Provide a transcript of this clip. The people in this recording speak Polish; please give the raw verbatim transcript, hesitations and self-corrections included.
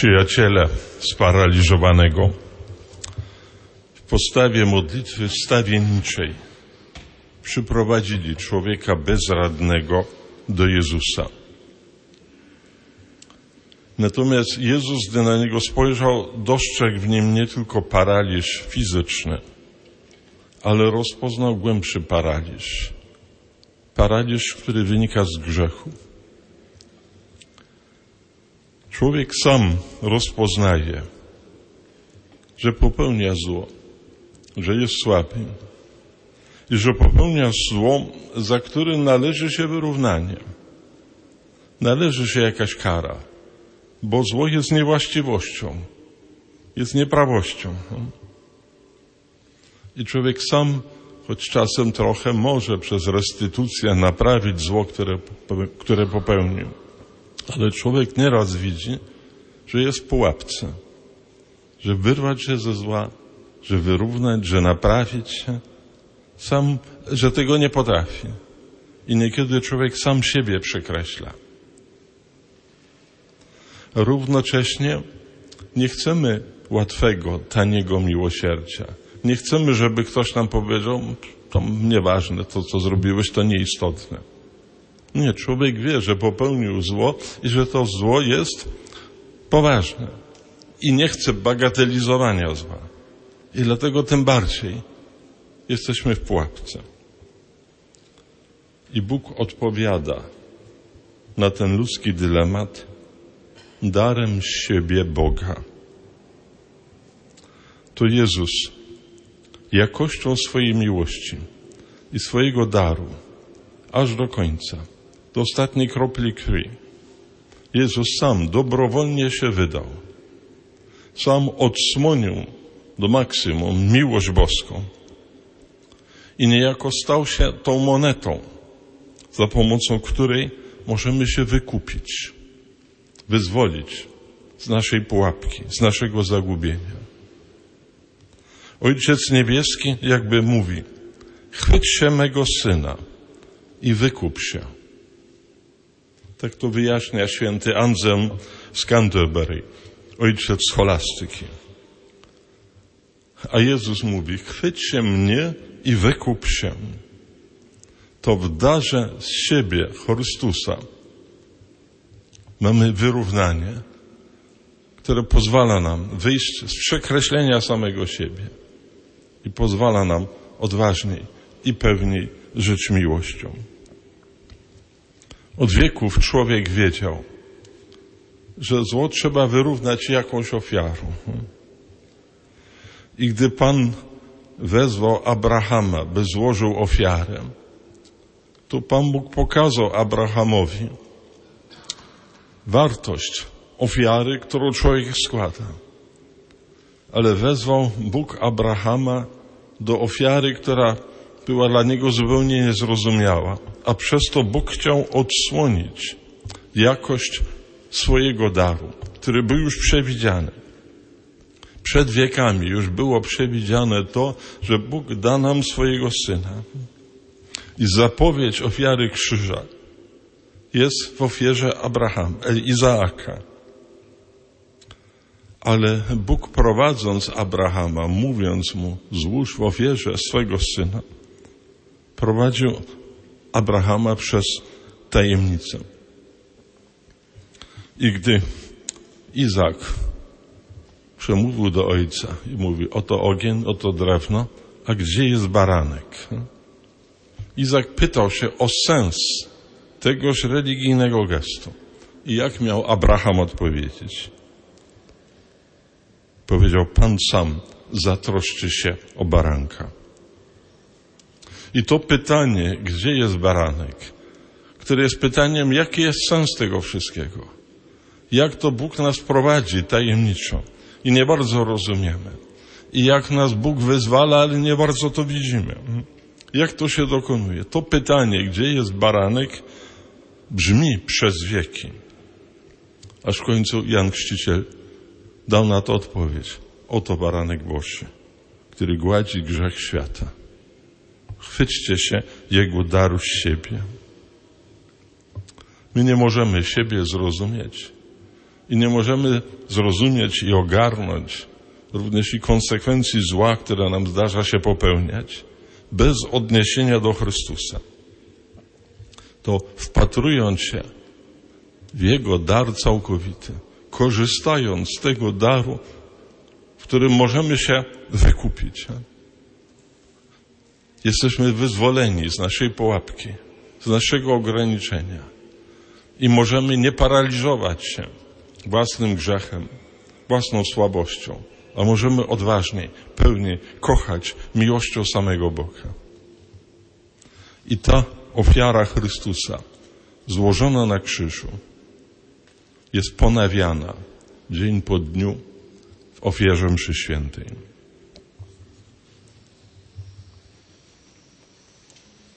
Przyjaciele sparaliżowanego w postawie modlitwy wstawienniczej przyprowadzili człowieka bezradnego do Jezusa. Natomiast Jezus, gdy na niego spojrzał, dostrzegł w nim nie tylko paraliż fizyczny, ale rozpoznał głębszy paraliż. Paraliż, który wynika z grzechu. Człowiek sam rozpoznaje, że popełnia zło, że jest słaby i że popełnia zło, za które należy się wyrównanie. Należy się jakaś kara, bo zło jest niewłaściwością, jest nieprawością. I człowiek sam, choć czasem trochę, może przez restytucję naprawić zło, które, które popełnił. Ale człowiek nieraz widzi, że jest w pułapce, że wyrwać się ze zła, że wyrównać, że naprawić się, sam, że tego nie potrafi. I niekiedy człowiek sam siebie przekreśla. Równocześnie nie chcemy łatwego, taniego miłosierdzia. Nie chcemy, żeby ktoś nam powiedział, to nieważne, to co zrobiłeś, to nieistotne. Nie, człowiek wie, że popełnił zło i że to zło jest poważne. I nie chce bagatelizowania zła. I dlatego tym bardziej jesteśmy w pułapce. I Bóg odpowiada na ten ludzki dylemat darem z siebie Boga. To Jezus jakością swojej miłości i swojego daru aż do końca, do ostatniej kropli krwi. Jezus sam dobrowolnie się wydał. Sam odsłonił do maksimum miłość boską. I niejako stał się tą monetą, za pomocą której możemy się wykupić, wyzwolić z naszej pułapki, z naszego zagubienia. Ojciec Niebieski jakby mówi, chwyć się mego Syna i wykup się. Tak to wyjaśnia święty Anselm z Canterbury, ojciec scholastyki. A Jezus mówi, chwyć się mnie i wykup się. To w darze z siebie Chrystusa mamy wyrównanie, które pozwala nam wyjść z przekreślenia samego siebie i pozwala nam odważniej i pewniej żyć miłością. Od wieków człowiek wiedział, że zło trzeba wyrównać jakąś ofiarą. I gdy Pan wezwał Abrahama, by złożył ofiarę, to Pan Bóg pokazał Abrahamowi wartość ofiary, którą człowiek składa. Ale wezwał Bóg Abrahama do ofiary, która była dla niego zupełnie niezrozumiała, a przez to Bóg chciał odsłonić jakość swojego daru, który był już przewidziany. Przed wiekami już było przewidziane to, że Bóg da nam swojego Syna. I zapowiedź ofiary krzyża jest w ofierze Abrahama, Izaaka. Ale Bóg, prowadząc Abrahama, mówiąc mu, złóż w ofierze swego Syna, prowadził Abrahama przez tajemnicę. I gdy Izak przemówił do ojca i mówi, oto ogień, oto drewno, a gdzie jest baranek? Izak pytał się o sens tegoż religijnego gestu. I jak miał Abraham odpowiedzieć? Powiedział, Pan sam zatroszczy się o baranka. I to pytanie, gdzie jest baranek, które jest pytaniem, jaki jest sens tego wszystkiego? Jak to Bóg nas prowadzi tajemniczo i nie bardzo rozumiemy. I jak nas Bóg wyzwala, ale nie bardzo to widzimy. Jak to się dokonuje? To pytanie, gdzie jest baranek, brzmi przez wieki. Aż w końcu Jan Chrzciciel dał na to odpowiedź. Oto baranek Boży, który gładzi grzech świata. Chwyćcie się Jego daru z siebie. My nie możemy siebie zrozumieć. i nie możemy zrozumieć i ogarnąć również i konsekwencji zła, które nam zdarza się popełniać, bez odniesienia do Chrystusa. To wpatrując się w Jego dar całkowity, korzystając z tego daru, w którym możemy się wykupić. Jesteśmy wyzwoleni z naszej pułapki, z naszego ograniczenia i możemy nie paraliżować się własnym grzechem, własną słabością, a możemy odważniej, pełniej kochać miłością samego Boga. I ta ofiara Chrystusa złożona na krzyżu jest ponawiana dzień po dniu w ofierze mszy świętej.